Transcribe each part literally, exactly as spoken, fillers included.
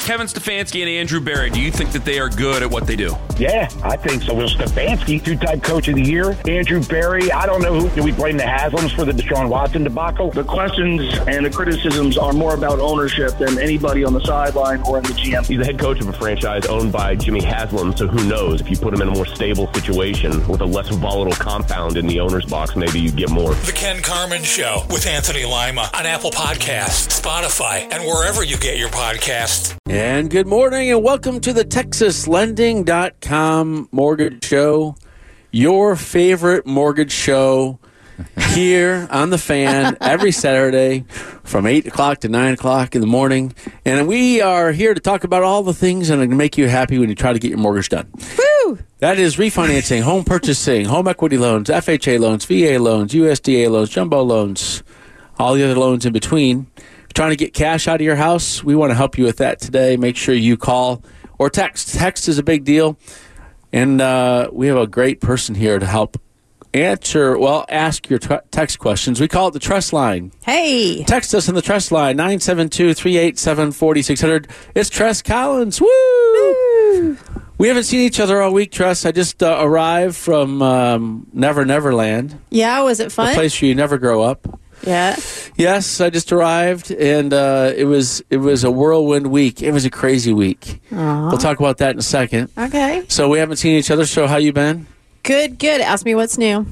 Kevin Stefanski and Andrew Berry, do you think that they are good at what they do? Yeah, I think so. Well, Stefanski, two-time coach of the year. Andrew Berry, I don't know who. Do we blame the Haslams for the Deshaun Watson debacle? The questions and the criticisms are more about ownership than anybody on the sideline or in the G M. He's the head coach of a franchise owned by Jimmy Haslam, so who knows? If you put him in a more stable situation with a less volatile compound in the owner's box, maybe you get more. The Ken Carman Show with Anthony Lima on Apple Podcasts, Spotify, and wherever you get your podcasts. And good morning and welcome to the Texas Lending dot com Mortgage Show, your favorite mortgage show here on The Fan every Saturday from eight o'clock to nine o'clock in the morning. And we are here to talk about all the things that are going to make you happy when you try to get your mortgage done. Woo! That is refinancing, home purchasing, home equity loans, F H A loans, V A loans, U S D A loans, jumbo loans, all the other loans in between. Trying to get cash out of your house, we want to help you with that today. Make sure you call or text. Text is a big deal. And uh, we have a great person here to help answer, well, ask your t- text questions. We call it the Trust Line. Hey. Text us on the Trust Line, nine seven two, three eight seven, four six zero zero. It's Tress Collins. Woo! Woo! We haven't seen each other all week, Tress. I just uh, arrived from um, Never Never Land. Yeah, was it fun? A place where you never grow up. Yeah. Yes, I just arrived, and uh, it was it was a whirlwind week. It was a crazy week. Aww. We'll talk about that in a second. Okay. So we haven't seen each other, so how you been? Good, good. Ask me what's new.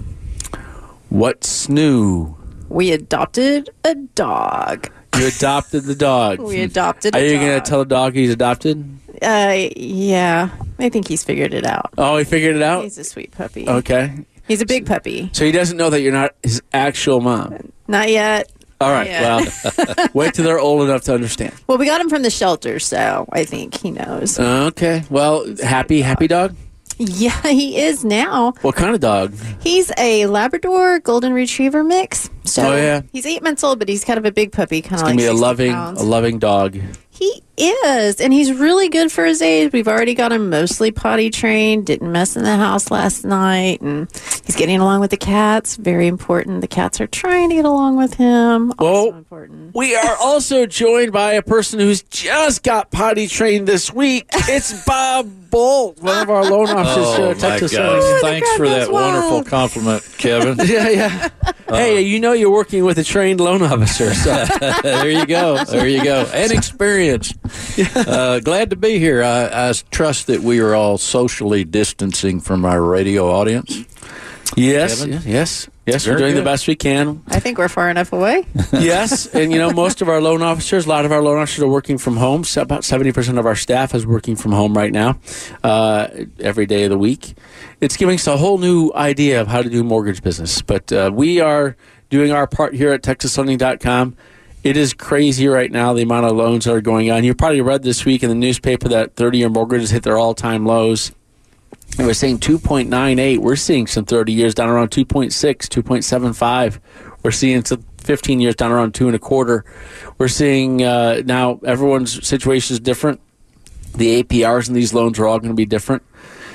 What's new? We adopted a dog. You adopted the dog. We adopted a Are dog. you going to tell the dog he's adopted? Uh, yeah. I think he's figured it out. Oh, he figured it out? He's a sweet puppy. Okay. He's a big puppy. So he doesn't know that you're not his actual mom? Not yet. All right, Yeah. well, wait till they're old enough to understand. Well, we got him from the shelter, so I think he knows. Okay, well, happy, happy dog? Yeah, he is now. What kind of dog? He's a Labrador Golden Retriever mix. So Oh, yeah. He's eight months old, but he's kind of a big puppy, kind It's of going like to be a sixty loving, pounds. a loving dog. He is, and he's really good for his age. We've already got him mostly potty trained, didn't mess in the house last night, and he's getting along with the cats. Very important. The cats are trying to get along with him. Also Well, important. We are also joined by a person who's just got potty trained this week. It's Bob Bolt, one of our loan officers Oh, here at my Texas gosh. Lending. the Thanks crowd for goes that wild. wonderful compliment, Kevin. Yeah, yeah. hey, you know you're working with a trained loan officer. So. There you go. There you go. And experience. Uh, glad to be here. I, I trust that we are all socially distancing from our radio audience. Yes, Kevin? yes, yes. Yes, we're Very doing the good. best we can. I think we're far enough away. Yes, and you know, most of our loan officers, a lot of our loan officers are working from home. So about seventy percent of our staff is working from home right now, uh, every day of the week. It's giving us a whole new idea of how to do mortgage business. But uh, we are doing our part here at Texas Lending dot com. It is crazy right now, the amount of loans that are going on. You probably read this week in the newspaper that thirty-year mortgages hit their all-time lows. And we're saying two point nine eight. We're seeing some thirty years down around two point six, two point seven five. We're seeing some fifteen years down around two and a quarter. We're seeing uh, now everyone's situation is different. The A P Rs in these loans are all going to be different.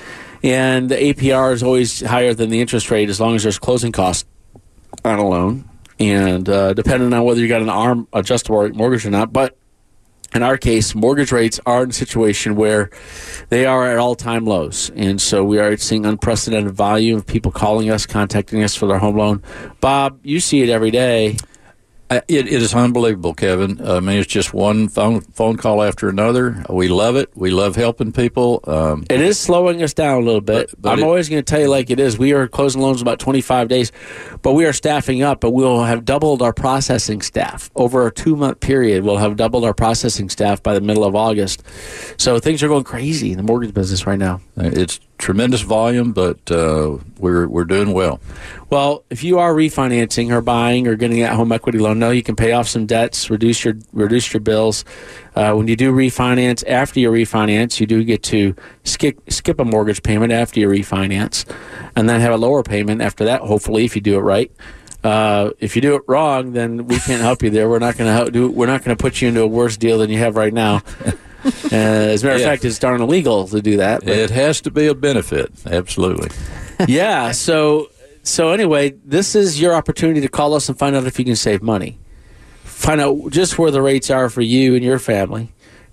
And the A P R is always higher than the interest rate as long as there's closing costs on a loan. And uh, depending on whether you got an ARM adjustable rate mortgage or not. But in our case, mortgage rates are in a situation where they are at all-time lows. And so we are seeing unprecedented volume of people calling us, contacting us for their home loan. Bob, you see it every day. I- It, it is unbelievable, Kevin. I mean, it's just one phone phone call after another. We love it. We love helping people. Um, It is slowing us down a little bit. But- but I'm it- always going to tell you like it is. We are closing loans in about twenty-five days, but we are staffing up, but we'll have doubled our processing staff. Over a two-month period, we'll have doubled our processing staff by the middle of August. So things are going crazy in the mortgage business right now. it's tremendous volume, but uh, we're we're doing well. Well, if you are refinancing or buying or getting that home equity loan, no, you can pay off some debts, reduce your reduce your bills. Uh, when you do refinance, after you refinance, you do get to skip skip a mortgage payment after you refinance, and then have a lower payment after that. Hopefully, if you do it right. Uh, if you do it wrong, then we can't help you there. We're not going to do. We're not going to put you into a worse deal than you have right now. Uh, as a matter of Yeah. fact, it's darn illegal to do that. but- It has to be a benefit. Absolutely. yeah. So so anyway, this is your opportunity to call us and find out if you can save money. Find out just where the rates are for you and your family.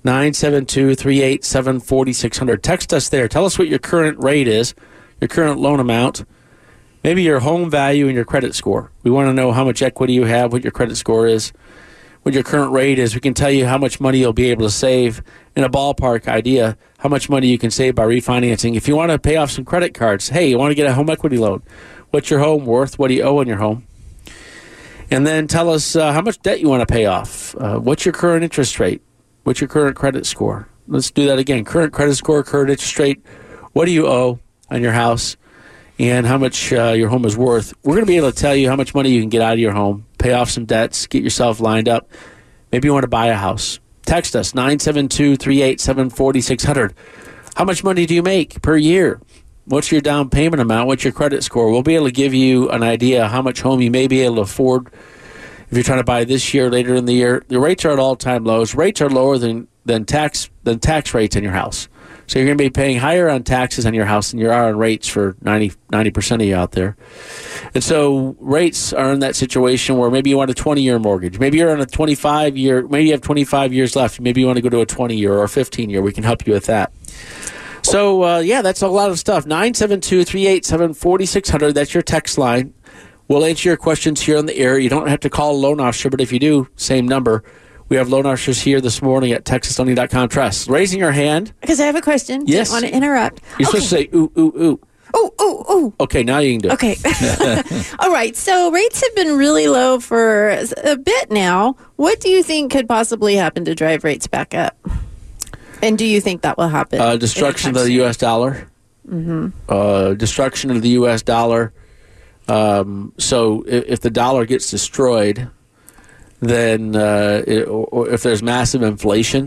nine seven two, three eight seven, four six zero zero. Text us there. Tell us what your current rate is, your current loan amount, maybe your home value and your credit score. We want to know how much equity you have, what your credit score is, what your current rate is. We can tell you how much money you'll be able to save in a ballpark idea, how much money you can save by refinancing. If you want to pay off some credit cards, hey, you want to get a home equity loan. What's your home worth? What do you owe on your home? And then tell us uh, how much debt you want to pay off. Uh, what's your current interest rate? What's your current credit score? Let's do that again. Current credit score, current interest rate. What do you owe on your house? And how much uh, your home is worth. We're going to be able to tell you how much money you can get out of your home, pay off some debts, get yourself lined up. Maybe you want to buy a house. Text us, nine seven two, three eight seven, four six zero zero. How much money do you make per year? What's your down payment amount? What's your credit score? We'll be able to give you an idea how much home you may be able to afford if you're trying to buy this year, later in the year. The rates are at all-time lows. Rates are lower than, than tax than tax rates in your house. So you're going to be paying higher on taxes on your house than you are on rates for ninety, ninety percent of you out there. And so rates are in that situation where maybe you want a twenty-year mortgage. Maybe you're on a twenty-five-year, maybe you have twenty-five years left. Maybe you want to go to a twenty-year or a fifteen-year. We can help you with that. So, uh, yeah, that's a lot of stuff. nine seven two, three eight seven, four six zero zero. That's your text line. We'll answer your questions here on the air. You don't have to call a loan officer, but if you do, same number. We have loan officers here this morning at Texas Lending dot com. Tress, raising your hand. Because I have a question. Yes. Don't want to interrupt. You're okay. supposed to say, ooh, ooh, ooh. Ooh, ooh, ooh. Okay, now you can do it. Okay. All right. So rates have been really low for a bit now. What do you think could possibly happen to drive rates back up? And do you think that will happen? Uh, destruction of the U S dollar. Mm-hmm. Uh, destruction of the U S dollar. Um, so if, if the dollar gets destroyed, then uh, it, or if there's massive inflation,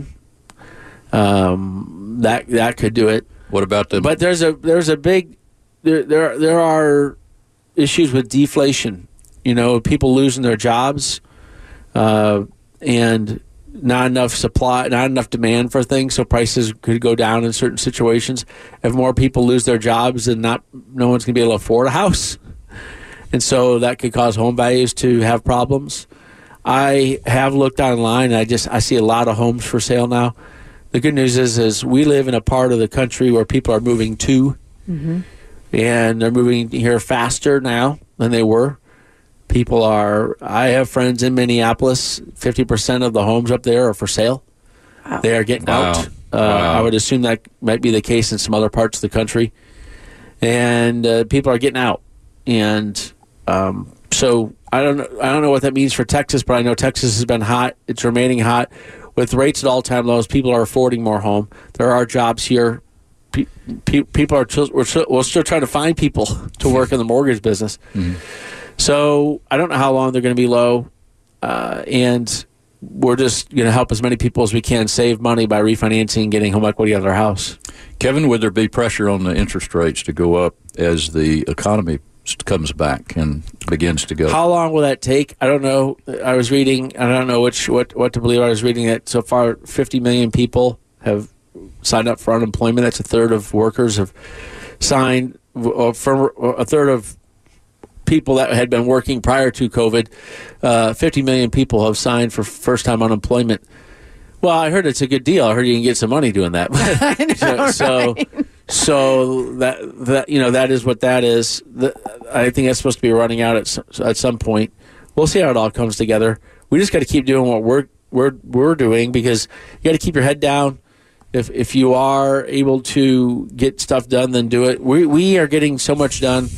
um, that that could do it. What about the? But there's a there's a big there there there are issues with deflation. You know, people losing their jobs, uh, and not enough supply, not enough demand for things, so prices could go down in certain situations. If more people lose their jobs, then not no one's going to be able to afford a house, and so that could cause home values to have problems. I have looked online, and I just I see a lot of homes for sale now. The good news is, is we live in a part of the country where people are moving to, mm-hmm. and they're moving here faster now than they were. People are, I have friends in Minneapolis, fifty percent of the homes up there are for sale. Wow. They are getting wow. out. Uh, wow. I would assume that might be the case in some other parts of the country. And uh, people are getting out. And um, so I don't know, I don't know what that means for Texas, but I know Texas has been hot. It's remaining hot. With rates at all-time lows, people are affording more home. There are jobs here. Pe- pe- people are still, we're, still, we're still trying to find people to work in the mortgage business. Mm-hmm. So I don't know how long they're going to be low, uh, and we're just going to help as many people as we can save money by refinancing and getting home equity out of their house. Kevin, would there be pressure on the interest rates to go up as the economy comes back and begins to go? How long will that take? I don't know. I was reading, I don't know which what, what to believe. I was reading that so far fifty million people have signed up for unemployment. That's a third of workers have signed, uh, for a third of people that had been working prior to COVID. Uh, fifty million people have signed for first-time unemployment. Well, I heard it's a good deal. I heard you can get some money doing that. I know, so, right? so, so that that you know that is what that is. The, I think that's supposed to be running out at some, at some point. We'll see how it all comes together. We just got to keep doing what we're we're we're doing, because you got to keep your head down. If if you are able to get stuff done, then do it. We we are getting so much done.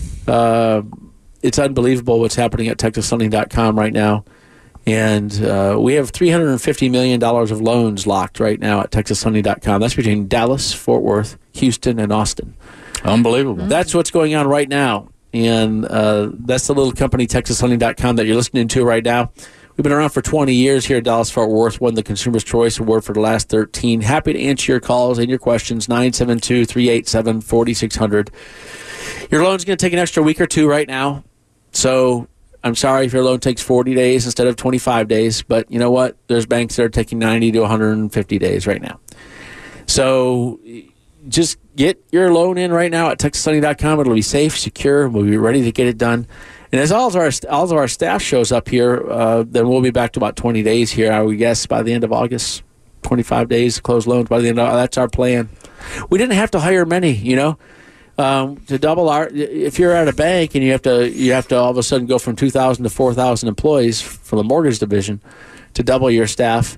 Uh, it's unbelievable what's happening at Texas Lending dot com right now. And uh, we have three hundred fifty million dollars of loans locked right now at Texas Lending dot com. That's between Dallas, Fort Worth, Houston, and Austin. Unbelievable. That's what's going on right now. And uh, that's the little company, Texas Lending dot com, that you're listening to right now. We've been around for twenty years here at Dallas, Fort Worth, won the Consumer's Choice Award for the last thirteen. Happy to answer your calls and your questions, nine seven two, three eight seven, four six zero zero. Your loan's going to take an extra week or two right now. So I'm sorry if your loan takes forty days instead of twenty-five days, but you know what? There's banks that are taking ninety to one hundred fifty days right now. So just get your loan in right now at Texas Lending dot com. It'll be safe, secure. We'll be ready to get it done. And as all of our all of our staff shows up here, uh, then we'll be back to about twenty days here, I would guess, by the end of August. twenty-five days to close loans by the end of that's our plan. We didn't have to hire many, you know. Um, to double our, if you're at a bank and you have to, you have to all of a sudden go from two thousand to four thousand employees from the mortgage division to double your staff.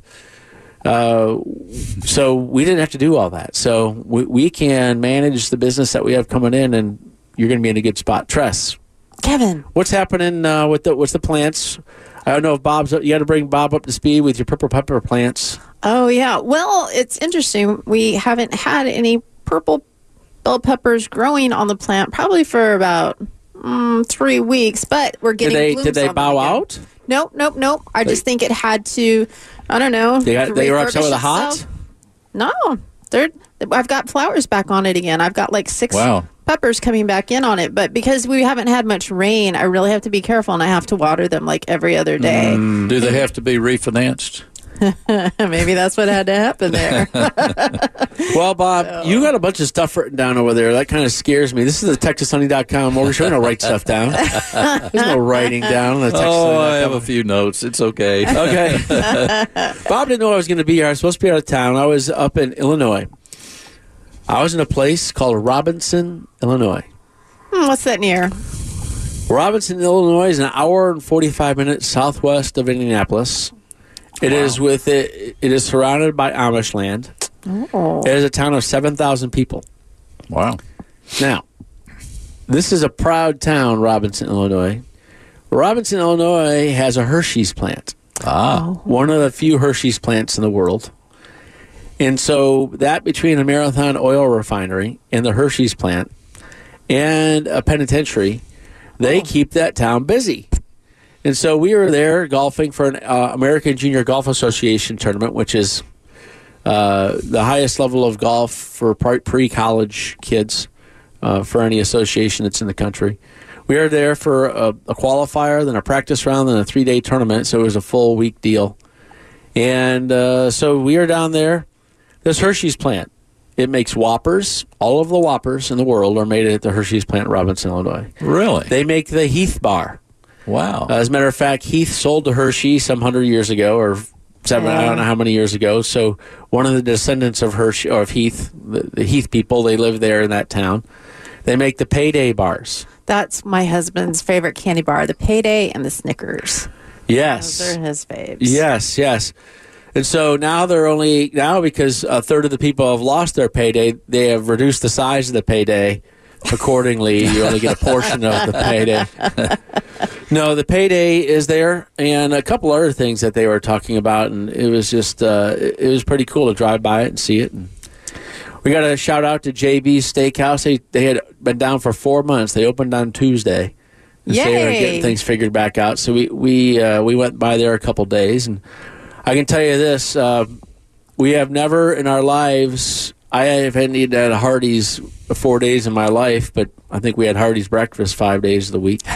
Uh, so we didn't have to do all that. So we, we can manage the business that we have coming in, and you're going to be in a good spot. Tress, Kevin, what's happening uh, with the what's the plants? I don't know if Bob's. You got to bring Bob up to speed with your purple pepper plants. Oh yeah, well, it's interesting. We haven't had any purple bell peppers growing on the plant probably for about mm, three weeks, but we're getting. Did they blooms did they on them bow again. out? Nope, nope, nope. I just think it had to. I don't know. They, got, they were upset with the refurbish hot? itself. No, they're. I've got flowers back on it again. I've got like six Wow. peppers coming back in on it, but because we haven't had much rain, I really have to be careful, and I have to water them like every other day. Mm, do they have to be refinanced? Maybe that's what had to happen there. Well, Bob, you got a bunch of stuff written down over there. That kind of scares me. This is the Texas Honey dot com mortgage show. We don't write stuff down. There's no writing down. On the Texas Oh, I Honey dot com. have a few notes. It's okay. Okay. Bob didn't know I was going to be here. I was supposed to be out of town. I was up in Illinois. I was in a place called Robinson, Illinois. Hmm, what's that near? Robinson, Illinois is an hour and forty-five minutes southwest of Indianapolis. It wow. is with it. It is surrounded by Amish land. Oh. It is a town of seven thousand people. Wow. Now, this is a proud town, Robinson, Illinois. Robinson, Illinois has a Hershey's plant. Ah. One of the few Hershey's plants in the world. And so that between a Marathon oil refinery and the Hershey's plant and a penitentiary, they oh. keep that town busy. And so we were there golfing for an uh, American Junior Golf Association tournament, which is uh, the highest level of golf for pre-college kids uh, for any association that's in the country. We were there for a, a qualifier, then a practice round, then a three-day tournament, so it was a full week deal. And uh, so we were down there. This Hershey's plant, it makes Whoppers. All of the Whoppers in the world are made at the Hershey's plant in Robinson, Illinois. Really? They make the Heath bar. Wow. Uh, as a matter of fact, Heath sold to Hershey some hundred years ago, or seven, yeah. I don't know how many years ago. So one of the descendants of Hershey, or of Heath, the, the Heath people, they live there in that town. They make the Payday bars. That's my husband's favorite candy bar, the Payday and the Snickers. Yes. Those are his faves. Yes, yes. And so now they're only, now because a third of the people have lost their Payday, they have reduced the size of the Payday. Accordingly, you only get a portion of the Payday. No, the Payday is there, and a couple other things that they were talking about, and it was just, uh, it was pretty cool to drive by it and see it. And we got a shout out to J B's Steakhouse. They they had been down for four months. They opened on Tuesday. And Yay! So they were getting things figured back out. So we we uh, we went by there a couple days, and I can tell you this: uh, we have never in our lives. I haven't eaten at a Hardee's four days in my life, but I think we had Hardee's breakfast five days of the week.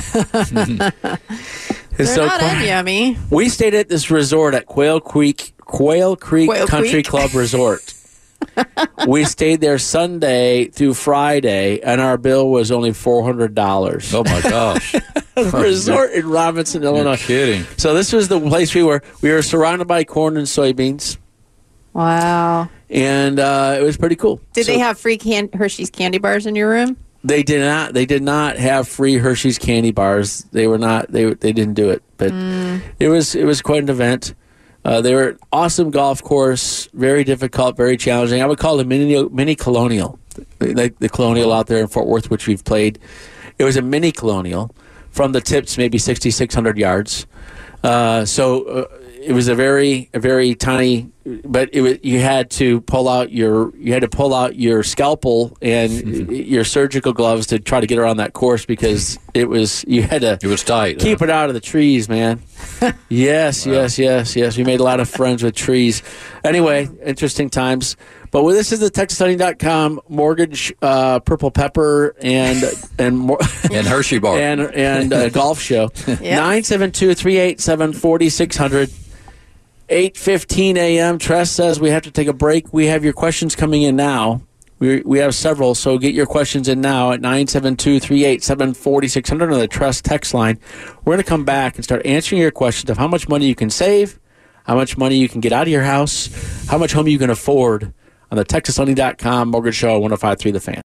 They're so not yummy. We stayed at this resort at Quail Creek, Quail Creek Quail Country Creek? Club Resort. We stayed there Sunday through Friday, and our bill was only four hundred dollars. Oh, my gosh. Resort in Robinson, Illinois. You're kidding. So this was the place we were. We were surrounded by corn and soybeans. Wow. And uh, it was pretty cool. Did so they have free can- Hershey's candy bars in your room? They did not. They did not have free Hershey's candy bars. They were not. They they didn't do it. But mm. it was it was quite an event. Uh, they were awesome golf course. Very difficult. Very challenging. I would call it a mini mini colonial, like the colonial out there in Fort Worth, which we've played. It was a mini colonial from the tips, maybe sixty six hundred yards. Uh, so. Uh, It was a very, a very tiny, but it was, you had to pull out your, you had to pull out your scalpel and mm-hmm. your surgical gloves to try to get around that course because it was, you had to. It was tight. Keep huh? it out of the trees, man. Yes, wow. yes, yes, yes. We made a lot of friends with trees. Anyway, interesting times. But well, this is the Texas Honey dot com mortgage, uh, purple pepper, and and more and Hershey bar and and uh, golf show. Nine seven two three eight seven forty six hundred. eight fifteen a.m. Tress says we have to take a break. We have your questions coming in now. We we have several, so get your questions in now at nine seven two three eight seven four six zero zero on the Tress text line. We're going to come back and start answering your questions of how much money you can save, how much money you can get out of your house, how much home you can afford on the Texas Lending dot com Mortgage Show on one oh five point three The Fan.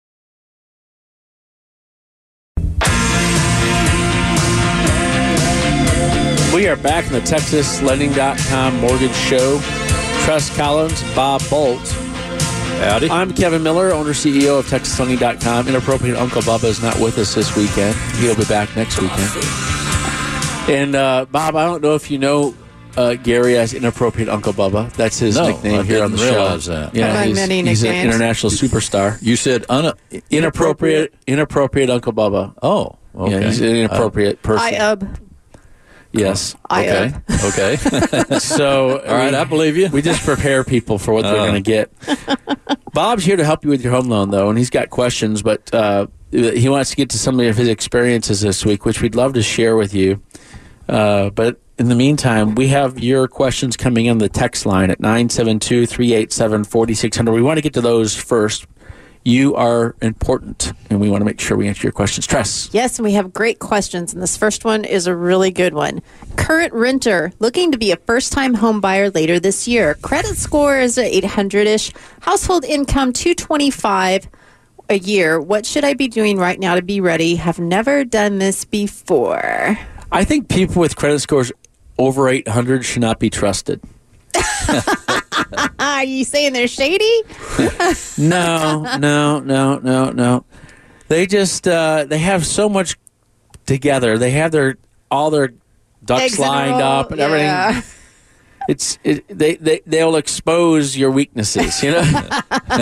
We are back in the Texas Lending dot com Mortgage Show. Tress Collins, Bob Bolt. Howdy. I'm Kevin Miller, owner C E O of Texas Lending dot com. Inappropriate Uncle Bubba is not with us this weekend. He'll be back next weekend. And, uh, Bob, I don't know if you know uh, Gary as Inappropriate Uncle Bubba. That's his no, nickname I here on the didn't show. realize that. Yeah, Among he's, many he's an nicknames. international superstar. You said un- Inappropriate, inappropriate Uncle Bubba. Oh, okay. Yeah, he's an inappropriate person. I U B. Yes. I Okay. U B. Okay. So, All right, we, I believe you. We just prepare people for what they're Uh. going to get. Bob's here to help you with your home loan, though, and he's got questions, but uh, he wants to get to some of his experiences this week, which we'd love to share with you. Uh, but in the meantime, we have your questions coming in the text line at nine seven two, three eight seven, four six zero zero. We want to get to those first. You are important, and we want to make sure we answer your questions. Tress. Yes, and we have great questions, and this first one is a really good one. Current renter looking to be a first-time home buyer later this year. Credit score is eight hundred-ish. Household income two twenty-five a year. What should I be doing right now to be ready? Have never done this before. I think people with credit scores over eight hundred should not be trusted. Are you saying they're shady? No, no, no, no, no. They just uh, they have so much together. They have their all their ducks Eggs in a lined row, up and yeah. everything. It's it, they they they'll expose your weaknesses. You know,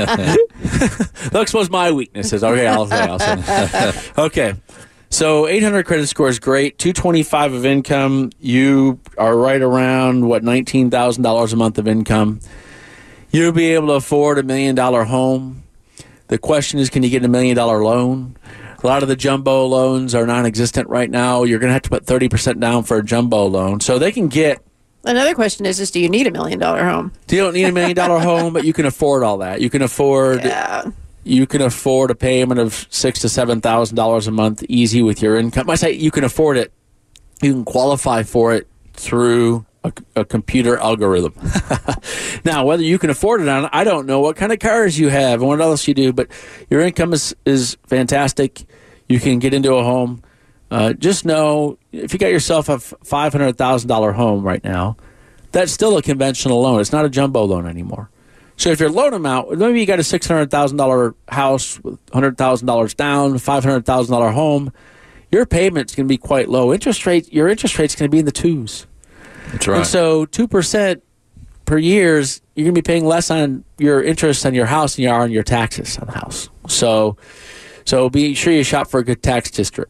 they'll expose my weaknesses. Okay, I'll say. I'll say. Okay. So eight hundred credit score is great. two twenty-five of income. You are right around, what, nineteen thousand dollars a month of income. You'll be able to afford a million dollar home. The question is, can you get a million dollar loan? A lot of the jumbo loans are non-existent right now. You're going to have to put thirty percent down for a jumbo loan. So they can get. Another question is just, do you need a million dollar home? You don't need a million dollar home, but you can afford all that. You can afford. Yeah. You can afford a payment of six to seven thousand dollars a month, easy with your income. I say you can afford it. You can qualify for it through a, a computer algorithm. Now, whether you can afford it or not, I don't know what kind of cars you have and what else you do, but your income is is fantastic. You can get into a home. Uh, just know if you got yourself a five hundred thousand dollar home right now, that's still a conventional loan. It's not a jumbo loan anymore. So if your loan amount, maybe you got a six hundred thousand dollars house with one hundred thousand dollars down, five hundred thousand dollars home, your payment's going to be quite low. Interest rate, your interest rate's going to be in the twos. That's right. And so two percent per year, is, you're going to be paying less on your interest on your house than you are on your taxes on the house. So, so be sure you shop for a good tax district.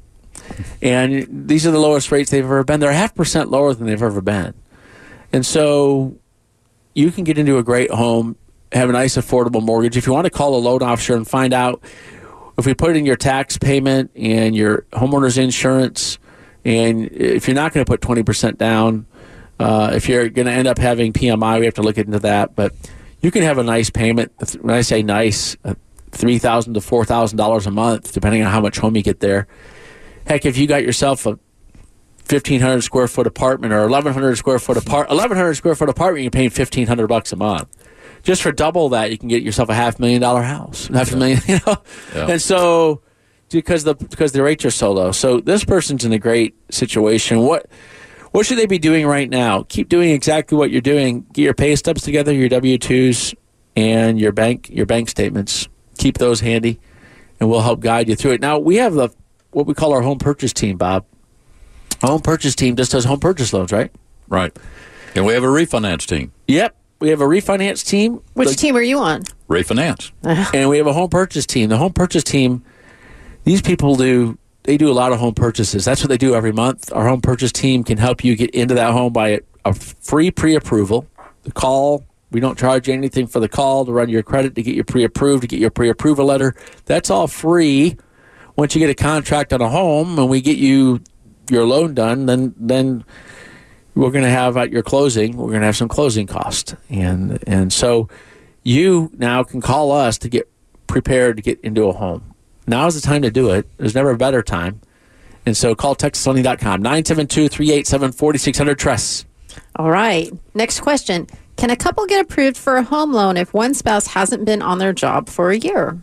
And these are the lowest rates they've ever been. They're a half percent lower than they've ever been. And so you can get into a great home, have a nice affordable mortgage. If you want to call a loan officer and find out if we put it in your tax payment and your homeowner's insurance, and if you're not going to put twenty percent down, uh, if you're going to end up having P M I, we have to look into that. But you can have a nice payment. When I say nice, uh, three thousand dollars to four thousand dollars a month, depending on how much home you get there. Heck, if you got yourself a fifteen hundred square foot apartment or eleven hundred square foot apart, eleven hundred square foot apartment, you're paying fifteen hundred bucks a month. Just for double that, you can get yourself a half million dollar house, half a million, you know. Yeah. And so, because the because the rates are so low, so this person's in a great situation. What what should they be doing right now? Keep doing exactly what you're doing. Get your pay stubs together, your W two's, and your bank your bank statements. Keep those handy, and we'll help guide you through it. Now we have the what we call our home purchase team, Bob. Our home purchase team just does home purchase loans, right? Right. And we have a refinance team. Yep. We have a refinance team. Which The- team are you on? Refinance. And we have a home purchase team. The home purchase team, these people do, they do a lot of home purchases. That's what they do every month. Our home purchase team can help you get into that home by a, a free pre-approval. The call, we don't charge you anything for the call to run your credit, to get you pre-approved, to get your pre-approval letter. That's all free. Once you get a contract on a home and we get you your loan done, then then we're going to have at your closing, we're going to have some closing costs. And and so you now can call us to get prepared to get into a home. Now is the time to do it. There's never a better time. And so call Texas Lending dot com, nine seven two, three eight seven, four six zero zero, Tress. All right. Next question. Can a couple get approved for a home loan if one spouse hasn't been on their job for a year?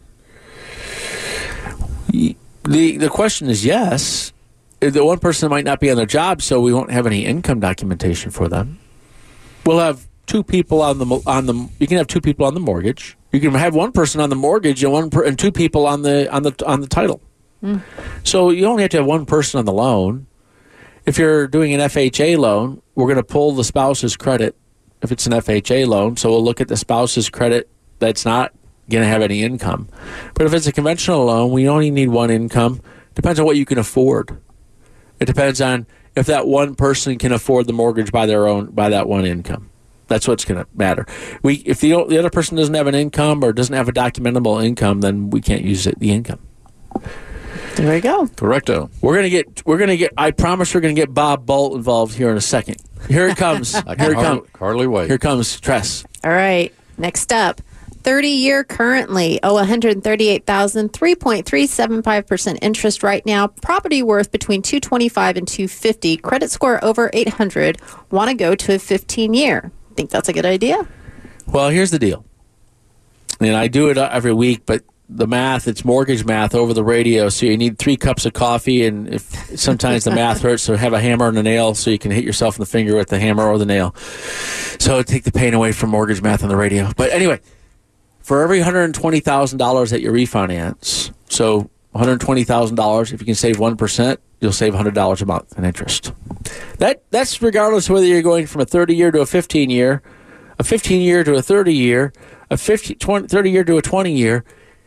The the question is yes. The one person might not be on their job, so we won't have any income documentation for them. We'll have two people on the on the. You can have two people on the mortgage. You can have one person on the mortgage and one per, and two people on the on the on the title. Mm. So you only have to have one person on the loan. If you're doing an F H A loan, we're going to pull the spouse's credit if it's an F H A loan. So we'll look at the spouse's credit that's not going to have any income. But if it's a conventional loan, we only need one income. Depends on what you can afford. It depends on if that one person can afford the mortgage by their own by that one income. That's what's going to matter. We if the the other person doesn't have an income or doesn't have a documentable income, then we can't use it, the income. There we go. Correcto. We're gonna get. We're gonna get. I promise we're gonna get Bob Bolt involved here in a second. Here it comes. I Here it comes. Hardly wait. Here comes Tress. All right. Next up, thirty-year currently, oh, one hundred thirty-eight thousand dollars, three point three seven five percent interest right now. Property worth between two hundred twenty-five thousand dollars and two hundred fifty thousand dollars. Credit score over eight hundred. Want to go to a fifteen-year. Think that's a good idea? Well, here's the deal. And I do it every week, but the math, it's mortgage math over the radio, so you need three cups of coffee, and if sometimes the math hurts, so have a hammer and a nail so you can hit yourself in the finger with the hammer or the nail. So take the pain away from mortgage math on the radio. But anyway, for every one hundred twenty thousand dollars that you refinance, so one hundred twenty thousand dollars, if you can save one percent, you'll save one hundred dollars a month in interest. That That's regardless of whether you're going from a thirty-year to a fifteen-year, a fifteen-year to a thirty-year, a fifty, twenty, thirty-year to a twenty-year.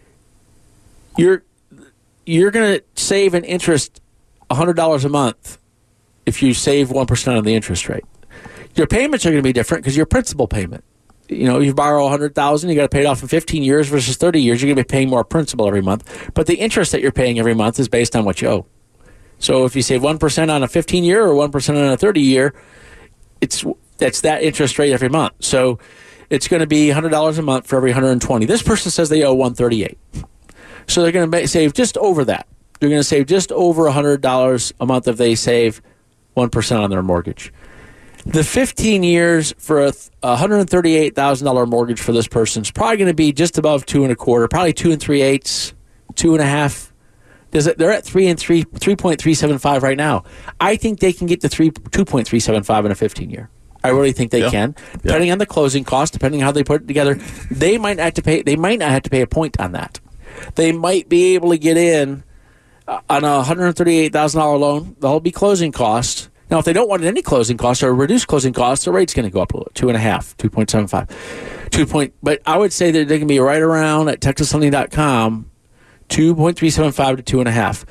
You're you're going to save in interest one hundred dollars a month if you save one percent on the interest rate. Your payments are going to be different because your principal payment. You know, you borrow one hundred thousand dollars, you got to pay it off in fifteen years versus thirty years. You're going to be paying more principal every month. But the interest that you're paying every month is based on what you owe. So if you save one percent on a fifteen-year or one percent on a thirty-year, it's that's that interest rate every month. So it's going to be one hundred dollars a month for every one hundred twenty. This person says they owe one hundred thirty-eight dollars. So they're going to save just over that. They're going to save just over one hundred dollars a month if they save one percent on their mortgage. The fifteen years for a one hundred thirty-eight thousand dollars mortgage for this person is probably going to be just above two and a quarter, probably two and three eighths, two and a half. Does it, they're at three and three, three point three seven five right now. I think they can get to three, two point three seven five in a fifteen year. I really think they yeah. can, depending yeah. on the closing cost, depending on how they put it together. They might not have to pay. They might not have to pay a point on that. They might be able to get in uh, on a one hundred thirty-eight thousand dollars loan. There'll be closing costs. Now, if they don't want any closing costs or reduce closing costs, the rate's going to go up a little, two and a half, two point seven five, two point. But I would say that they can be right around at Texas Lending dot com, two point three seven five to two and a half.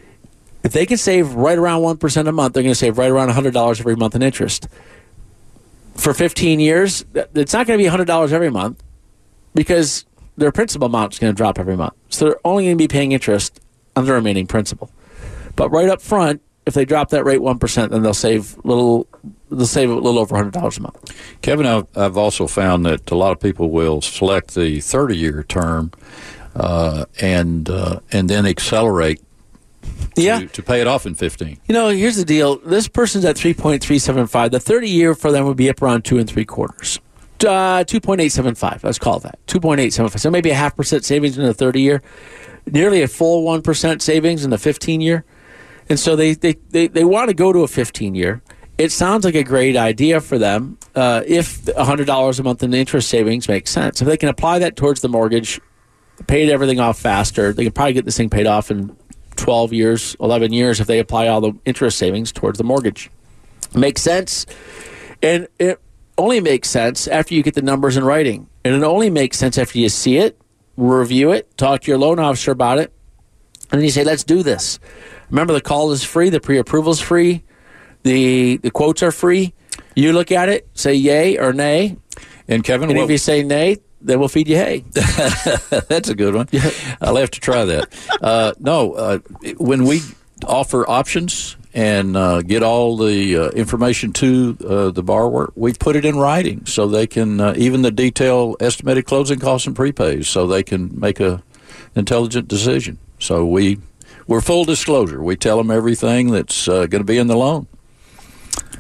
If they can save right around one percent a month, they're going to save right around one hundred dollars every month in interest. For fifteen years, it's not going to be one hundred dollars every month because their principal amount is going to drop every month. So they're only going to be paying interest on the remaining principal. But right up front, if they drop that rate one percent, then they'll save little. They'll save a little over one hundred dollars a month. Kevin, I've, I've also found that a lot of people will select the thirty-year term uh, and uh, and then accelerate to, yeah. to pay it off in fifteen. You know, here's the deal. This person's at three point three seven five. The thirty-year for them would be up around two and three quarters. Uh, two point eight seven five. Let's call it that. two point eight seven five. So maybe a half percent savings in the thirty-year. Nearly a full one percent savings in the fifteen-year. And so they, they, they, they want to go to a fifteen-year. It sounds like a great idea for them uh, if one hundred dollars a month in interest savings makes sense. If they can apply that towards the mortgage, pay everything off faster, they can probably get this thing paid off in twelve years, eleven years if they apply all the interest savings towards the mortgage. Makes sense. And it only makes sense after you get the numbers in writing. And it only makes sense after you see it, review it, talk to your loan officer about it, and then you say, let's do this. Remember, the call is free, the pre-approval is free, the the quotes are free. You look at it, say yay or nay. And Kevin, and well, if you say nay, then we'll feed you hay. That's a good one. Yeah. I'll have to try that. Uh, no, uh, when we offer options and uh, get all the uh, information to uh, the borrower, we put it in writing so they can, uh, even the detailed estimated closing costs and prepays, so they can make a intelligent decision. So we, we're full disclosure. We tell them everything that's uh, going to be in the loan.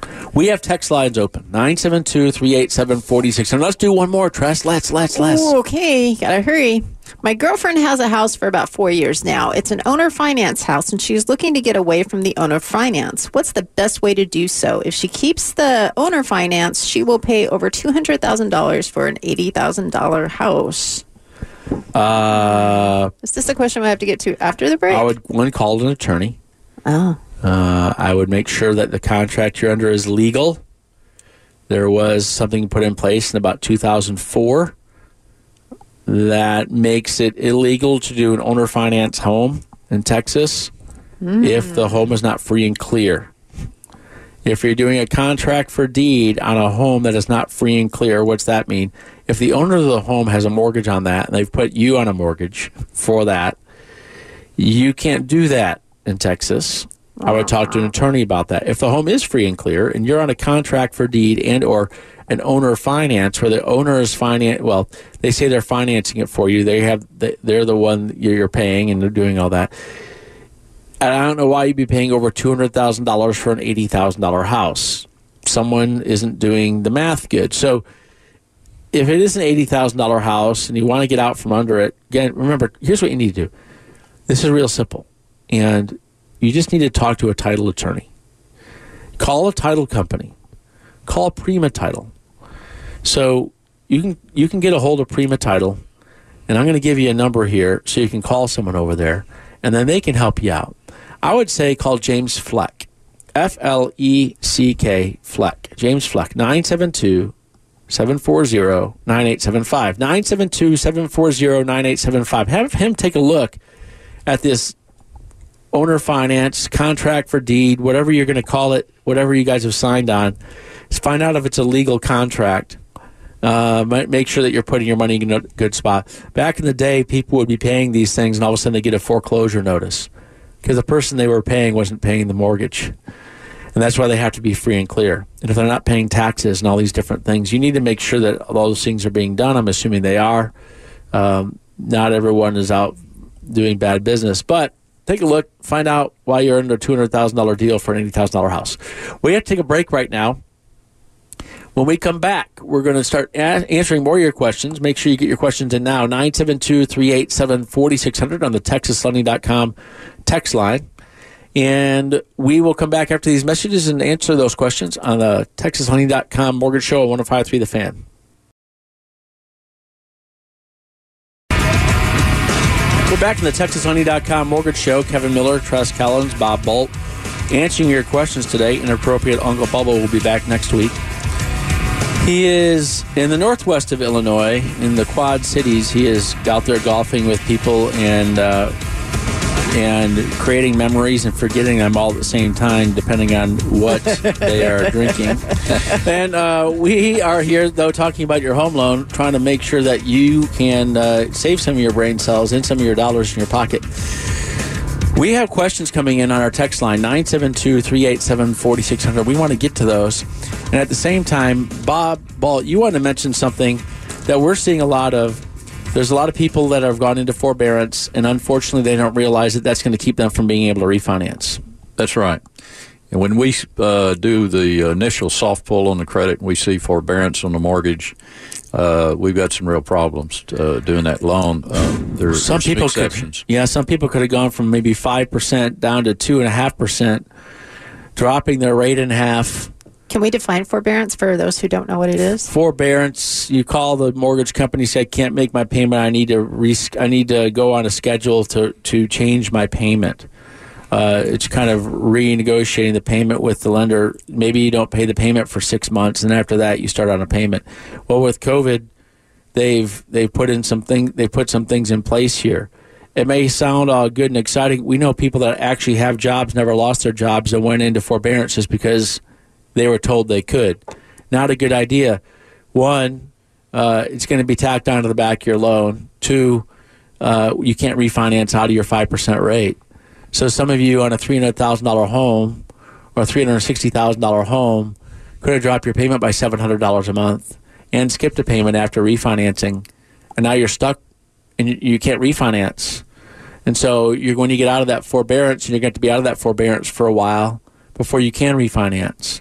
We have text lines open, nine seven two, three eight seven, four six zero zero. Let's do one more, Tress. Let's, let's, let's. Ooh, okay, gotta hurry. My girlfriend has a house for about four years now. It's an owner finance house, and she's looking to get away from the owner finance. What's the best way to do so? If she keeps the owner finance, she will pay over two hundred thousand dollars for an eighty thousand dollars house. Uh, Is this a question we have to get to after the break? I would one call an attorney. Oh. Uh, I would make sure that the contract you're under is legal. There was something put in place in about two thousand four that makes it illegal to do an owner finance home in Texas mm. if the home is not free and clear. If you're doing a contract for deed on a home that is not free and clear, what's that mean? If the owner of the home has a mortgage on that and they've put you on a mortgage for that, you can't do that in Texas. I would talk to an attorney about that. If the home is free and clear and you're on a contract for deed and or an owner finance where the owner is finance, well, they say they're financing it for you. They have, they're the one you're paying and they're doing all that. And I don't know why you'd be paying over two hundred thousand dollars for an eighty thousand dollars house. Someone isn't doing the math good. So if it is an eighty thousand dollars house and you want to get out from under it, again, remember, here's what you need to do. This is real simple. And you just need to talk to a title attorney. Call a title company. Call Prima Title. So you can you can get a hold of Prima Title, and I'm going to give you a number here so you can call someone over there, and then they can help you out. I would say call James Fleck, F L E C K, Fleck. James Fleck, nine seven two, seven four zero, nine eight seven five. nine seven two, seven four zero, nine eight seven five. Have him take a look at this owner finance, contract for deed, whatever you're going to call it, whatever you guys have signed on. Just find out if it's a legal contract. Uh, make sure that you're putting your money in a good spot. Back in the day, people would be paying these things, and all of a sudden they get a foreclosure notice because the person they were paying wasn't paying the mortgage. And that's why they have to be free and clear. And if they're not paying taxes and all these different things, you need to make sure that all those things are being done. I'm assuming they are. Um, not everyone is out doing bad business. But take a look. Find out why you're under a two hundred thousand dollars deal for an eighty thousand dollars house. We have to take a break right now. When we come back, we're going to start a- answering more of your questions. Make sure you get your questions in now. nine seven two, three eight seven, four six zero zero on the texas lending dot com text line. And we will come back after these messages and answer those questions on the texas lending dot com Mortgage Show on one oh five point three The Fan. We're back in the texas lending dot com Mortgage Show. Kevin Miller, Tress Collins, Bob Bolt answering your questions today. Inappropriate Uncle Bubba will be back next week. He is in the northwest of Illinois, in the Quad Cities. He is out there golfing with people and uh, and creating memories and forgetting them all at the same time, depending on what they are drinking. And uh, we are here, though, talking about your home loan, trying to make sure that you can uh, save some of your brain cells and some of your dollars in your pocket. We have questions coming in on our text line, nine seven two, three eight seven, four six zero zero. We want to get to those. And at the same time, Bob Ball, you want to mention something that we're seeing a lot of. There's a lot of people that have gone into forbearance, and unfortunately they don't realize that that's going to keep them from being able to refinance. That's right. And when we uh, do the initial soft pull on the credit and we see forbearance on the mortgage, uh, we've got some real problems uh, doing that loan. Uh, there, some there's people some exceptions. Could, yeah, some people could have gone from maybe five percent down to two point five percent, dropping their rate in half. Can we define forbearance for those who don't know what it is? Forbearance, you call the mortgage company, say, I can't make my payment. I need to res- I need to go on a schedule to, to change my payment. Uh, it's kind of renegotiating the payment with the lender. Maybe you don't pay the payment for six months, and after that, you start on a payment. Well, with COVID, they've they've put in some thing, they put some things in place here. It may sound all good and exciting. We know people that actually have jobs, never lost their jobs, and went into forbearance just because they were told they could. Not a good idea. One, uh, it's going to be tacked onto the back of your loan. Two, uh, you can't refinance out of your five percent rate. So some of you on a three hundred thousand dollars home or a three hundred sixty thousand dollars home could have dropped your payment by seven hundred dollars a month and skipped a payment after refinancing. And now you're stuck and you, you can't refinance. And so you're going to get out of that forbearance, and you're going to have to be out of that forbearance for a while before you can refinance.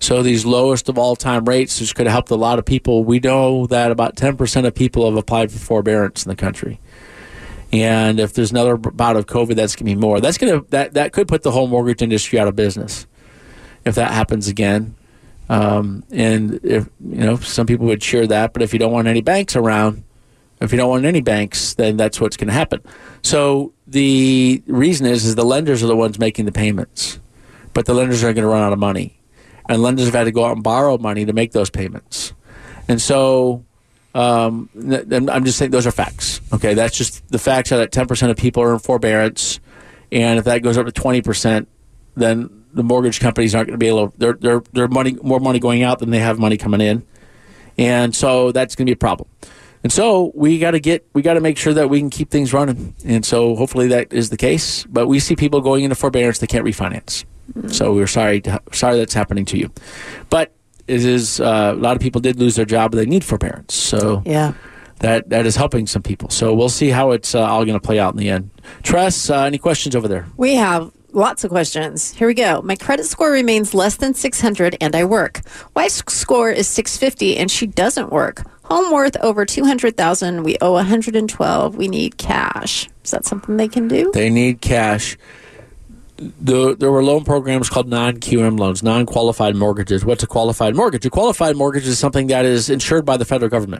So these lowest of all-time rates, which could have helped a lot of people. We know that about ten percent of people have applied for forbearance in the country. And if there's another bout of COVID, that's going to be more. That's going to that, that could put the whole mortgage industry out of business if that happens again. Um, and if you know, some people would cheer that, but if you don't want any banks around, if you don't want any banks, then that's what's going to happen. So the reason is, is the lenders are the ones making the payments, but the lenders are going to run out of money, and lenders have had to go out and borrow money to make those payments, and so. Um, I'm just saying those are facts. Okay, that's just the facts are that ten percent of people are in forbearance, and if that goes up to twenty percent, then the mortgage companies aren't going to be able to. They're they're they're money more money going out than they have money coming in, and so that's going to be a problem. And so we got to get we got to make sure that we can keep things running, and so hopefully that is the case. But we see people going into forbearance they can't refinance, mm-hmm. so we're sorry to, sorry that's happening to you, but. It is uh, a lot of people did lose their job, but they need forbearance. So yeah, that that is helping some people. So we'll see how it's uh, all going to play out in the end. Tress, uh, any questions over there? We have lots of questions. Here we go. My credit score remains less than six hundred, and I work. Wife's score is six fifty, and she doesn't work. Home worth over two hundred thousand. We owe one hundred twelve. We need cash. Is that something they can do? They need cash. The, there were loan programs called non-Q M loans, non-qualified mortgages. What's a qualified mortgage? A qualified mortgage is something that is insured by the federal government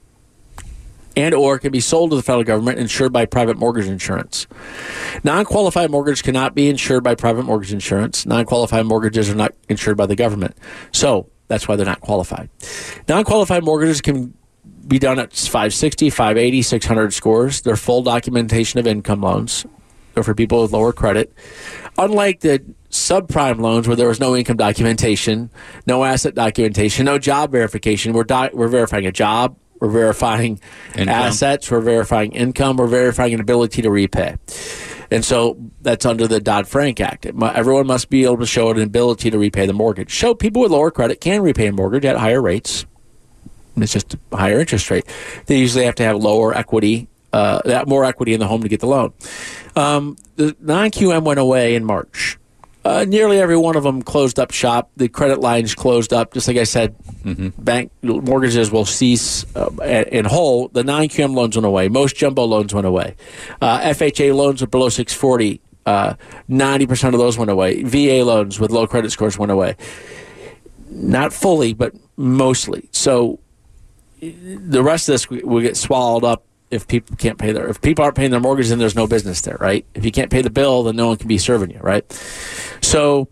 and or can be sold to the federal government, insured by private mortgage insurance. Non-qualified mortgage cannot be insured by private mortgage insurance. Non-qualified mortgages are not insured by the government. So that's why they're not qualified. Non-qualified mortgages can be done at five sixty, five eighty, six hundred scores. They're full documentation of income loans. They're for people with lower credit. Unlike the subprime loans where there was no income documentation, no asset documentation, no job verification, we're, doc- we're verifying a job, we're verifying income. Assets, we're verifying income, we're verifying an ability to repay. And so that's under the Dodd-Frank Act. It mu- everyone must be able to show an ability to repay the mortgage. So people with lower credit can repay a mortgage at higher rates. It's just a higher interest rate. They usually have to have lower equity, uh, that more equity in the home to get the loan. Um, the non-Q M went away in March. Uh, nearly every one of them closed up shop. The credit lines closed up. Just like I said, mm-hmm. bank mortgages will cease uh, in whole. The non-Q M loans went away. Most jumbo loans went away. Uh, F H A loans are below six forty. Uh, ninety percent of those went away. V A loans with low credit scores went away. Not fully, but mostly. So the rest of this will get swallowed up if people can't pay their, if people aren't paying their mortgage, then there's no business there, right? If you can't pay the bill, then no one can be serving you, right? So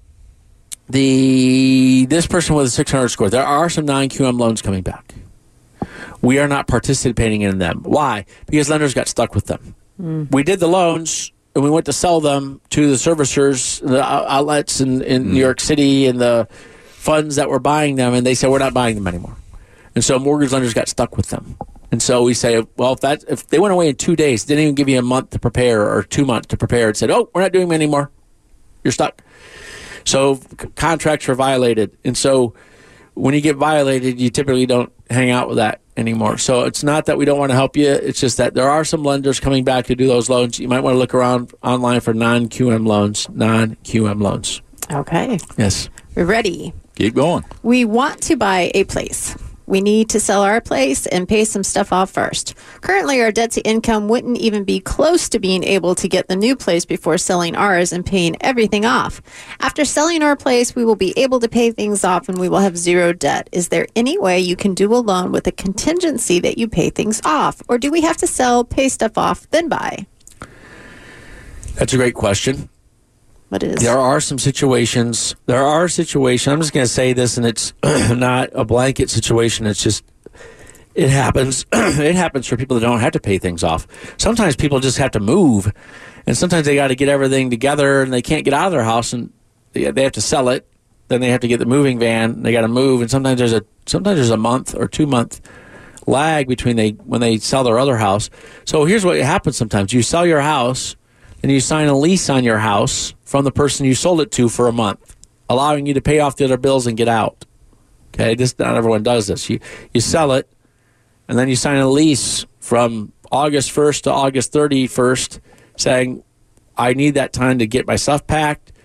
the this person with a six hundred score, there are some non-Q M loans coming back. We are not participating in them. Why? Because lenders got stuck with them. Mm. We did the loans, and we went to sell them to the servicers, the outlets in, in mm. New York City, and the funds that were buying them, and they said, we're not buying them anymore. And so mortgage lenders got stuck with them. And so we say, well, if that if they went away in two days, didn't even give you a month to prepare or two months to prepare, and said, oh, we're not doing them anymore. You're stuck. So c- contracts are violated. And so when you get violated, you typically don't hang out with that anymore. So it's not that we don't want to help you. It's just that there are some lenders coming back to do those loans. You might want to look around online for non-Q M loans, non-Q M loans. Okay. Yes. We're ready. Keep going. We want to buy a place. We need to sell our place and pay some stuff off first. Currently, our debt to income wouldn't even be close to being able to get the new place before selling ours and paying everything off. After selling our place, we will be able to pay things off and we will have zero debt. Is there any way you can do a loan with a contingency that you pay things off? Or do we have to sell, pay stuff off, then buy? That's a great question. What is? There are some situations. There are situations. I'm just going to say this, and it's not a blanket situation. It's just, it happens. It happens for people that don't have to pay things off. Sometimes people just have to move, and sometimes they got to get everything together, and they can't get out of their house, and they, they have to sell it. Then they have to get the moving van. They got to move, and sometimes there's a sometimes there's a month or two month lag between they when they sell their other house. So here's what happens sometimes: you sell your house, and you sign a lease on your house from the person you sold it to for a month, allowing you to pay off the other bills and get out. Okay, this not everyone does this. You you sell it, and then you sign a lease from August first to August thirty-first, saying, I need that time to get my stuff packed,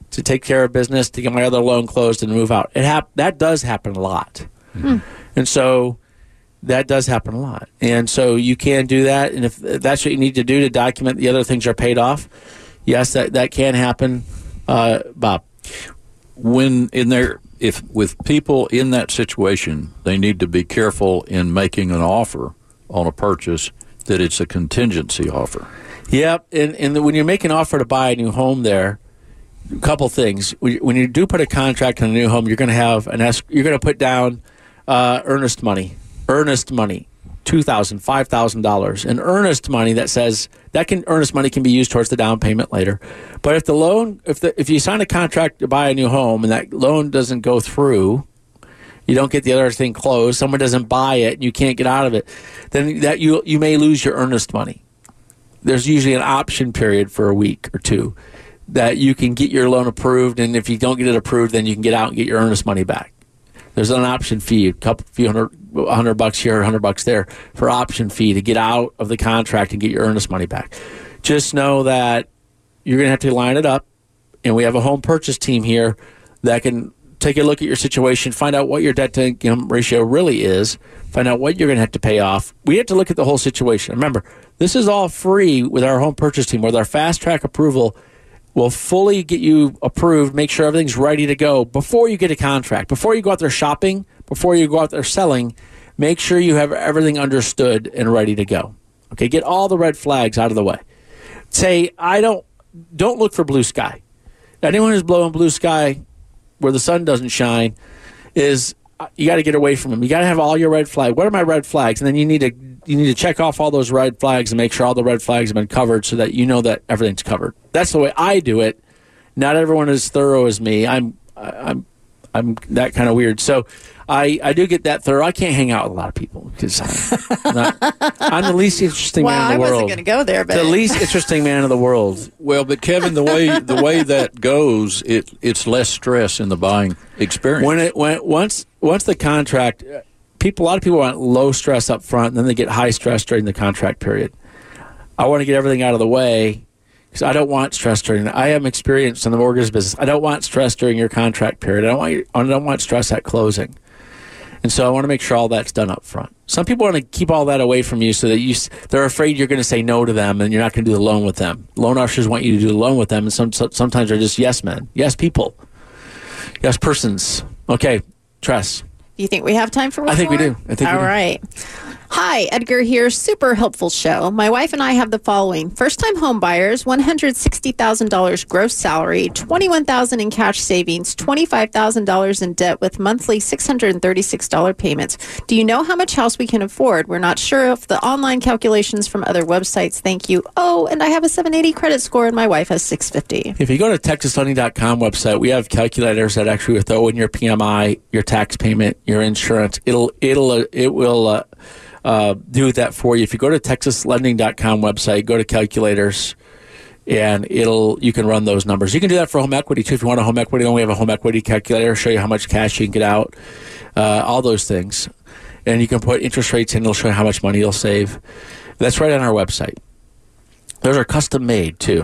to take care of business, to get my other loan closed and move out. It hap- That does happen a lot. Hmm. And so that does happen a lot. And so you can do that. And if that's what you need to do to document the other things are paid off, yes, that, that can happen. Uh, Bob? When in there, if with people in that situation, they need to be careful in making an offer on a purchase that it's a contingency offer. Yep. And, and when you make an offer to buy a new home there, a couple things. When you do put a contract on a new home, you're going to have an es- you're going to put down uh, earnest money. Earnest money, two thousand dollars, five thousand dollars. And earnest money that says that can earnest money can be used towards the down payment later. But if the loan, if the if you sign a contract to buy a new home and that loan doesn't go through, you don't get the other thing closed, someone doesn't buy it, and you can't get out of it, then that you you may lose your earnest money. There's usually an option period for a week or two that you can get your loan approved, and if you don't get it approved, then you can get out and get your earnest money back. There's an option fee, a couple, few hundred, a hundred bucks here, a hundred bucks there for option fee to get out of the contract and get your earnest money back. Just know that you're going to have to line it up, and we have a home purchase team here that can take a look at your situation, find out what your debt-to-income ratio really is, find out what you're going to have to pay off. We have to look at the whole situation. Remember, this is all free with our home purchase team, with our fast-track approval. We'll fully get you approved, make sure everything's ready to go before you get a contract. Before you go out there shopping, before you go out there selling, make sure you have everything understood and ready to go. Okay, get all the red flags out of the way. Say, I don't, don't look for blue sky. Anyone who's blowing blue sky where the sun doesn't shine is, you got to get away from them. You got to have all your red flags. What are my red flags? And then you need to you need to check off all those red flags and make sure all the red flags have been covered so that you know that everything's covered. That's the way I do it. Not everyone is thorough as me. I'm I'm I'm that kind of weird. So I, I do get that thorough. I can't hang out with a lot of people because I'm, not, I'm the least interesting wow, man in the I world. wasn't going to go there, but the least interesting man in the world. Well, but Kevin, the way the way that goes, it it's less stress in the buying experience. When it when once once the contract, people a lot of people want low stress up front, and then they get high stress during the contract period. I want to get everything out of the way because I don't want stress during. I am experienced in the mortgage business. I don't want stress during your contract period. I don't want I don't want stress at closing. And so I want to make sure all that's done up front. Some people want to keep all that away from you so that you, they're afraid you're going to say no to them and you're not going to do the loan with them. Loan officers want you to do the loan with them, and some, sometimes they're just yes men, yes people, yes persons. Okay, Tress. Do you think we have time for one I think more? we do. I think All we do. right. Hi, Edgar here. Super helpful show. My wife and I have the following. First-time home buyers, one hundred sixty thousand dollars gross salary, twenty-one thousand dollars in cash savings, twenty-five thousand dollars in debt with monthly six hundred thirty-six dollars payments. Do you know how much house we can afford? We're not sure of the online calculations from other websites. Thank you. Oh, and I have a seven eighty credit score and my wife has six fifty. If you go to texas lending dot com website, we have calculators that actually will throw in your P M I, your tax payment, your insurance. It'll it'll uh, it will uh, uh, do that for you. If you go to texas lending dot com website, go to calculators, and it'll you can run those numbers. You can do that for home equity too. If you want a home equity loan, we have a home equity calculator, show you how much cash you can get out, uh, all those things, and you can put interest rates in. It'll show you how much money you'll save. That's right on our website. Those are custom made too.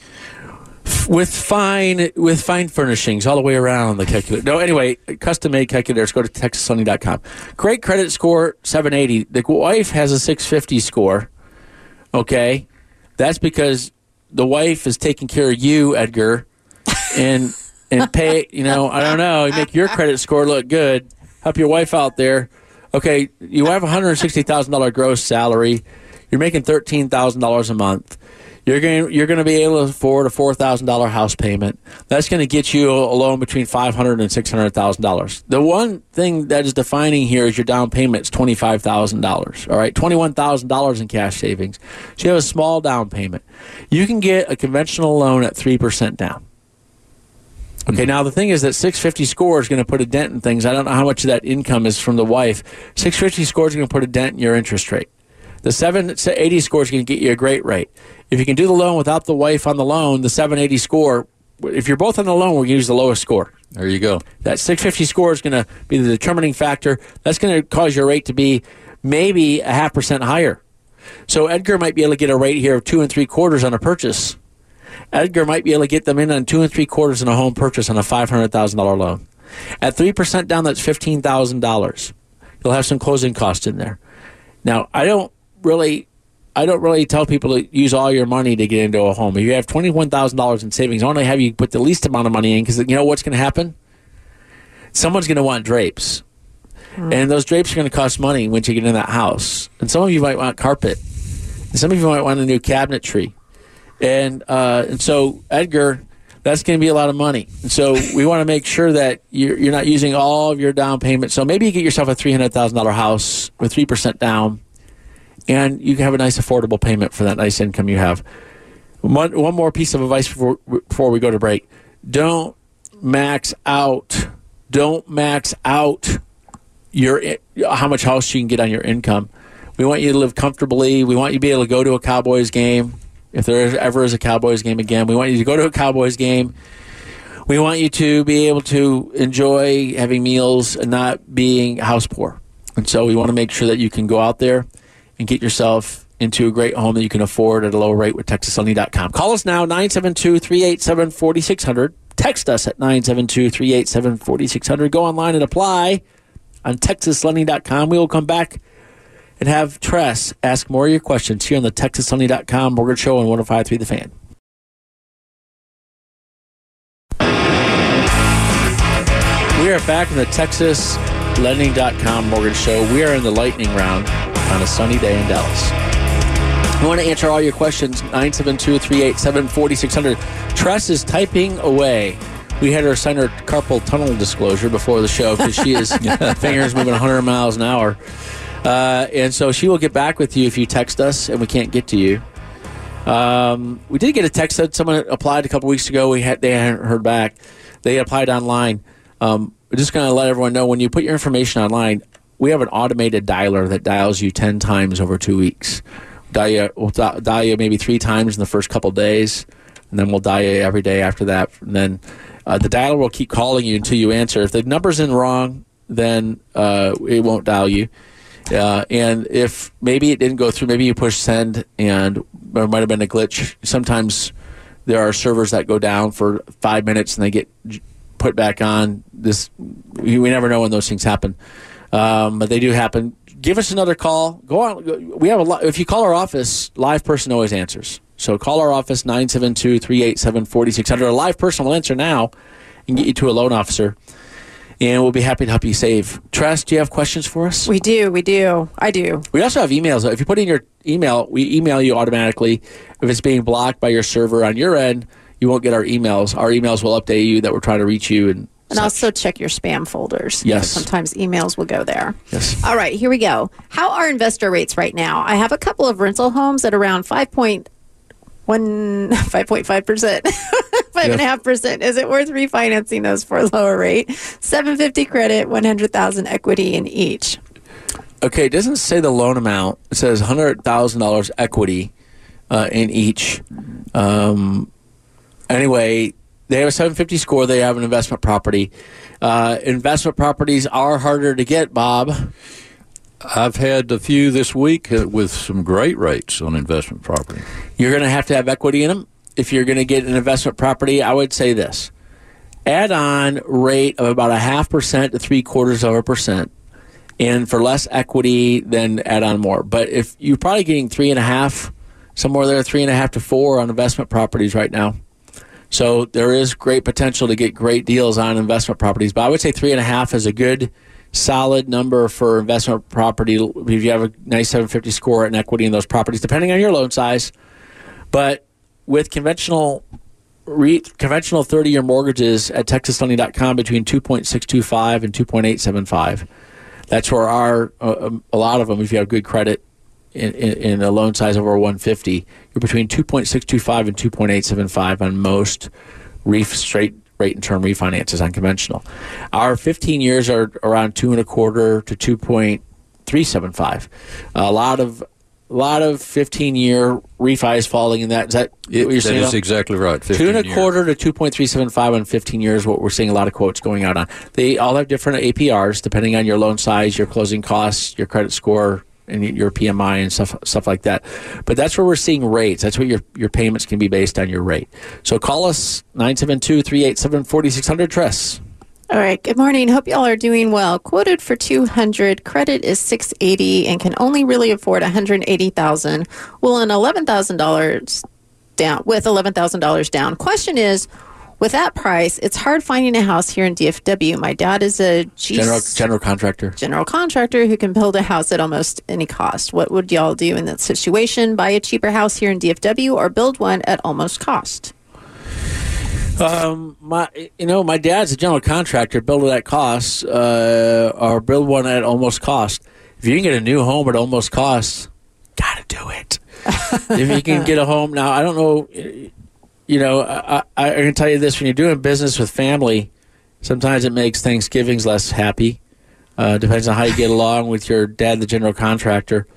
With fine with fine furnishings all the way around the calculator. No, anyway, custom made calculators. Go to texas lending dot com. Great credit score, seven eighty. The wife has a six fifty score. Okay, that's because the wife is taking care of you, Edgar, and and pay. You know, I don't know. Make your credit score look good. Help your wife out there. Okay, you have a one hundred sixty thousand dollar gross salary. You're making thirteen thousand dollars a month. You're going you're going to be able to afford a four thousand dollar house payment. That's going to get you a loan between five hundred thousand dollars and six hundred thousand dollars. The one thing that is defining here is your down payment is twenty-five thousand dollars. All right, twenty-one thousand dollars in cash savings. So you have a small down payment. You can get a conventional loan at three percent down. Okay, now the thing is that six fifty score is going to put a dent in things. I don't know how much of that income is from the wife. six fifty score is going to put a dent in your interest rate. The seven eighty score is going to get you a great rate. If you can do the loan without the wife on the loan, the seven eighty score, if you're both on the loan, we'll use the lowest score. There you go. That six fifty score is going to be the determining factor. That's going to cause your rate to be maybe a half percent higher. So Edgar might be able to get a rate here of two and three quarters on a purchase. Edgar might be able to get them in on two and three quarters in a home purchase on a five hundred thousand dollars loan. At three percent down, that's fifteen thousand dollars. You'll have some closing costs in there. Now, I don't really... I don't really tell people to use all your money to get into a home. If you have twenty-one thousand dollars in savings, I want to have you put the least amount of money in because you know what's going to happen? Someone's going to want drapes. Mm. And those drapes are going to cost money once you get in that house. And some of you might want carpet. And some of you might want a new cabinetry. And, uh, and so, Edgar, that's going to be a lot of money. And so we want to make sure that you're, you're not using all of your down payment. So maybe you get yourself a three hundred thousand dollars house with three percent down. And you can have a nice affordable payment for that nice income you have. One, one more piece of advice before, before we go to break. Don't max out. Don't max out your how much house you can get on your income. We want you to live comfortably. We want you to be able to go to a Cowboys game. If there is, ever is a Cowboys game again, we want you to go to a Cowboys game. We want you to be able to enjoy having meals and not being house poor. And so we want to make sure that you can go out there and get yourself into a great home that you can afford at a low rate with Texas Lending dot com. Call us now, nine seven two, three eight seven, four six zero zero. Text us at nine seven two, three eight seven, four six zero zero. Go online and apply on Texas Lending dot com. We will come back and have Tress ask more of your questions here on the Texas Lending dot com Mortgage Show on one oh five point three The Fan. We are back in the Texas Lending dot com Mortgage Show. We are in the lightning round on a sunny day in Dallas. I want to answer all your questions, nine seven two, three eight seven, four six zero zero. Tress is typing away. We had her sign her carpal tunnel disclosure before the show because she is fingers moving one hundred miles an hour. Uh, and so she will get back with you if you text us and we can't get to you. Um, we did get a text that someone applied a couple weeks ago. We had They hadn't heard back. They applied online. Um, we're just going to let everyone know when you put your information online, we have an automated dialer that dials you ten times over two weeks. Dial you, we'll dial you maybe three times in the first couple days, and then we'll dial you every day after that. And then uh, the dialer will keep calling you until you answer. If the number's in wrong, then uh, it won't dial you. Uh, and if maybe it didn't go through, maybe you push send, and there might have been a glitch. Sometimes there are servers that go down for five minutes and they get put back on. This we never know when those things happen. Um, but they do happen. Give us another call. Go on. We have a lot. If you call our office, live person always answers. So call our office, nine seven two, three eight seven, four six zero zero. A live person will answer now and get you to a loan officer. And we'll be happy to help you save. Tress, do you have questions for us? We do. We do. I do. We also have emails. If you put in your email, we email you automatically. If it's being blocked by your server on your end, you won't get our emails. Our emails will update you that we're trying to reach you. And And such. Also check your spam folders. Yes. Sometimes emails will go there. Yes. All right, here we go. How are investor rates right now? I have a couple of rental homes at around five point one, five point five percent. five point five percent. Is it worth refinancing those for a lower rate? seven fifty credit, one hundred thousand equity in each. Okay, it doesn't say the loan amount. It says one hundred thousand dollars equity uh, in each. Um, anyway, they have a seven fifty score. They have an investment property. Uh, investment properties are harder to get, Bob. I've had a few this week uh, with some great rates on investment property. You're going to have to have equity in them. If you're going to get an investment property, I would say this. Add-on rate of about a half percent to three quarters of a percent. And for less equity, then add on more. But if you're probably getting three and a half, somewhere there, three and a half to four on investment properties right now. So there is great potential to get great deals on investment properties. But I would say three and a half is a good, solid number for investment property if you have a nice seven fifty score and equity in those properties, depending on your loan size. But with conventional re, conventional thirty-year mortgages at Texas Lending dot com between two point six two five and two point eight seven five, that's where our uh, a lot of them, if you have good credit in, in, in a loan size over one fifty, you're between two point six two five and two point eight seven five on most reef straight rate and term refinances on conventional. Our fifteen years are around two and a quarter to two point three seven five. A lot of a lot of fifteen year refis falling in that. Is that it, what you're saying? That is exactly right. Two and a quarter to two point three seven five on fifteen years. What we're seeing a lot of quotes going out on. They all have different A P Rs depending on your loan size, your closing costs, your credit score, and your P M I and stuff stuff like that. But that's where we're seeing rates. That's what your your payments can be based on your rate. So call us nine seven two, three eight seven, four six zero zero. Tress. All right. Good morning. Hope y'all are doing well. Quoted for two hundred. Credit is six eighty and can only really afford one hundred eighty thousand dollars. Well, an eleven thousand dollars down with eleven thousand dollars down. Question is, with that price, it's hard finding a house here in D F W. My dad is a G- general general contractor. General contractor who can build a house at almost any cost. What would y'all do in that situation? Buy a cheaper house here in D F W or build one at almost cost? Um, my, you know, my dad's a general contractor. Build it at cost, uh, or build one at almost cost. If you can get a new home at almost cost, gotta do it. If you can get a home now, I don't know. You know, I, I, I can tell you this: when you're doing business with family, sometimes it makes Thanksgivings less happy. Uh, depends on how you get along with your dad, the general contractor,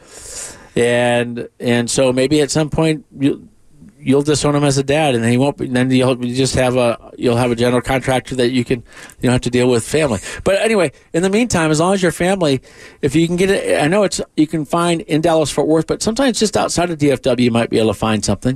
and and so maybe at some point you. You'll disown him as a dad, and he won't. Be, then you'll you just have a you'll have a general contractor that you can you don't have to deal with family. But anyway, in the meantime, as long as your family, if you can get it, I know it's you can find in Dallas Fort Worth, but sometimes just outside of D F W, you might be able to find something.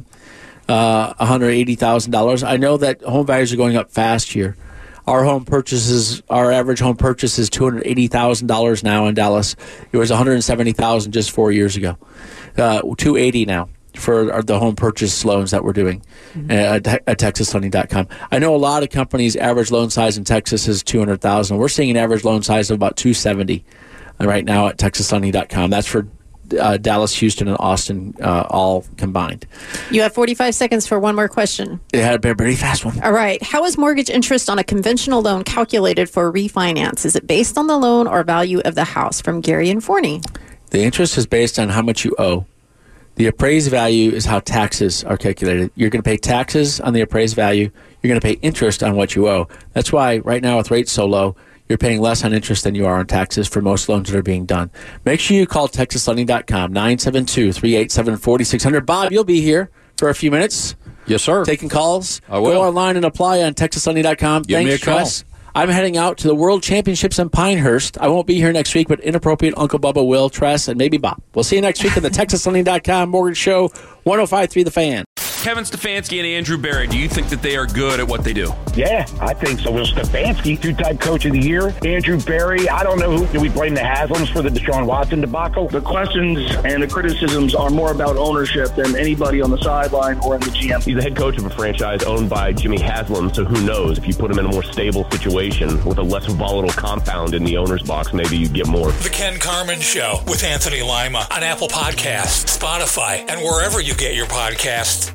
Uh, one hundred eighty thousand dollars. I know that home values are going up fast here. Our home purchases, our average home purchase is two hundred eighty thousand dollars now in Dallas. It was one hundred seventy thousand dollars just four years ago. Uh, two hundred eighty thousand dollars now for the home purchase loans that we're doing mm-hmm. at, at texas lending dot com. I know a lot of companies' average loan size in Texas is two hundred thousand dollars. We're seeing an average loan size of about two hundred seventy thousand dollars right now at texas lending dot com. That's for uh, Dallas, Houston, and Austin uh, all combined. You have forty-five seconds for one more question. It had a pretty fast one. All right. How is mortgage interest on a conventional loan calculated for refinance? Is it based on the loan or value of the house? From Gary and Forney. The interest is based on how much you owe. The appraised value is how taxes are calculated. You're going to pay taxes on the appraised value. You're going to pay interest on what you owe. That's why right now with rates so low, you're paying less on interest than you are on taxes for most loans that are being done. Make sure you call texas lending dot com, nine seven two, three eight seven, four six zero zero. Bob, you'll be here for a few minutes. Yes, sir. Taking calls. I will. Go online and apply on texas lending dot com. Give Thanks, me a call. Tress. I'm heading out to the World Championships in Pinehurst. I won't be here next week, but Inappropriate Uncle Bubba will, Tress, and maybe Bob. We'll see you next week on the texas lending dot com Mortgage Show, one oh five point three The Fan. Kevin Stefanski and Andrew Barry, do you think that they are good at what they do? Yeah, I think so. Will Stefanski, two-time coach of the year. Andrew Barry, I don't know who. Do we blame the Haslams for the Deshaun Watson debacle? The questions and the criticisms are more about ownership than anybody on the sideline or in the G M. He's the head coach of a franchise owned by Jimmy Haslam, so who knows? If you put him in a more stable situation with a less volatile compound in the owner's box, maybe you get more. The Ken Carman Show with Anthony Lima on Apple Podcasts, Spotify, and wherever you get your podcasts.